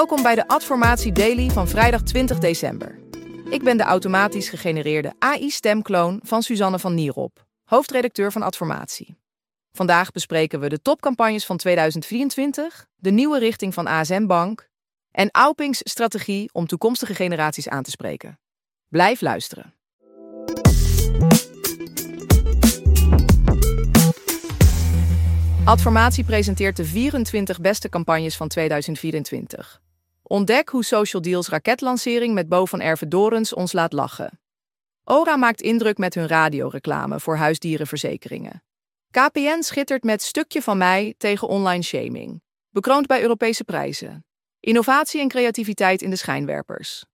Welkom bij de Adformatie Daily van vrijdag 20 december. Ik ben de automatisch gegenereerde AI-stemkloon van Suzanne van Nierop, hoofdredacteur van Adformatie. Vandaag bespreken we de topcampagnes van 2024, de nieuwe richting van ASM Bank en Auping's strategie om toekomstige generaties aan te spreken. Blijf luisteren. Adformatie presenteert de 24 beste campagnes van 2024. Ontdek hoe Social Deals raketlancering met Bo van Ervedorens ons laat lachen. Ora maakt indruk met hun radioreclame voor huisdierenverzekeringen. KPN schittert met Stukje van mij tegen online shaming. Bekroond bij Europese prijzen. Innovatie en creativiteit in de schijnwerpers.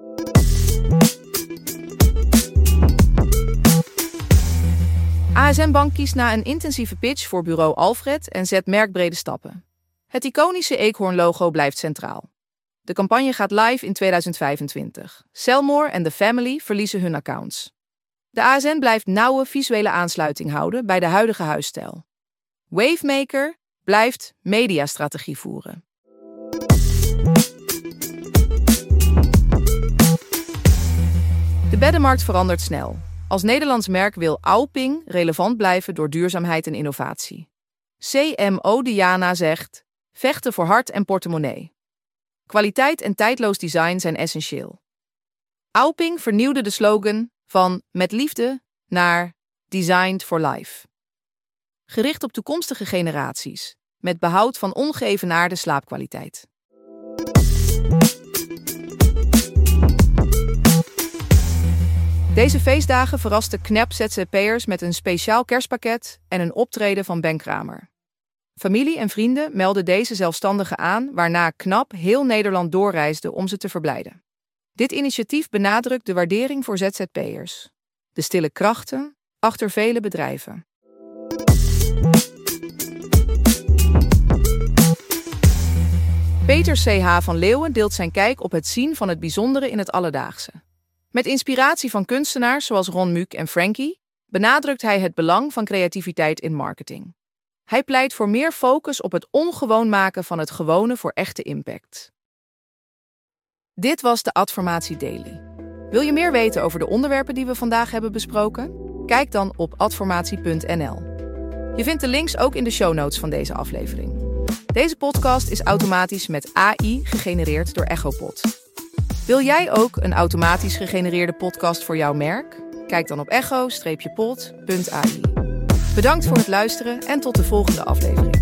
ASM Bank kiest na een intensieve pitch voor bureau Alfred en zet merkbrede stappen. Het iconische eekhoornlogo blijft centraal. De campagne gaat live in 2025. Selmore en The Family verliezen hun accounts. De ASN blijft nauwe visuele aansluiting houden bij de huidige huisstijl. Wavemaker blijft mediastrategie voeren. De beddenmarkt verandert snel. Als Nederlands merk wil Auping relevant blijven door duurzaamheid en innovatie. CMO Diana zegt: vechten voor hart en portemonnee. Kwaliteit en tijdloos design zijn essentieel. Auping vernieuwde de slogan van met liefde naar Designed for Life. Gericht op toekomstige generaties, met behoud van ongeëvenaarde slaapkwaliteit. Deze feestdagen verraste Knap ZZP'ers met een speciaal kerstpakket en een optreden van Ben Kramer. Familie en vrienden melden deze zelfstandigen aan, waarna Knap heel Nederland doorreisde om ze te verblijden. Dit initiatief benadrukt de waardering voor ZZP'ers. De stille krachten achter vele bedrijven. Peter C.H. van Leeuwen deelt zijn kijk op het zien van het bijzondere in het alledaagse. Met inspiratie van kunstenaars zoals Ron Muuk en Frankie benadrukt hij het belang van creativiteit in marketing. Hij pleit voor meer focus op het ongewoon maken van het gewone voor echte impact. Dit was de Adformatie Daily. Wil je meer weten over de onderwerpen die we vandaag hebben besproken? Kijk dan op adformatie.nl. Je vindt de links ook in de show notes van deze aflevering. Deze podcast is automatisch met AI gegenereerd door Echopod. Wil jij ook een automatisch gegenereerde podcast voor jouw merk? Kijk dan op echo-pod.ai. Bedankt voor het luisteren en tot de volgende aflevering.